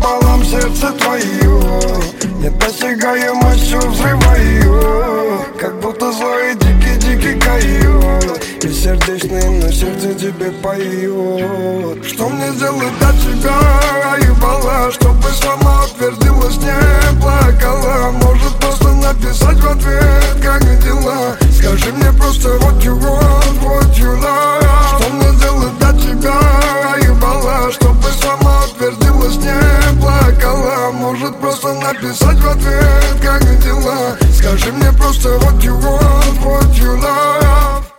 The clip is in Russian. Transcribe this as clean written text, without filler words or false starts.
пополам сердце твое. Недосягаемостью взрываю, как будто злой дикий койот. И сердечный на сердце тебе поет. Что мне сделать для тебя, ебала, чтобы сама утвердилась, не плакала? Может просто написать в ответ, как дела? Скажи мне просто what you want, what you love. Что мне сделать для тебя, ебала, чтобы сама утвердилась, не плакала? Может просто написать в ответ, как дела? Скажи мне просто what you want, what you love.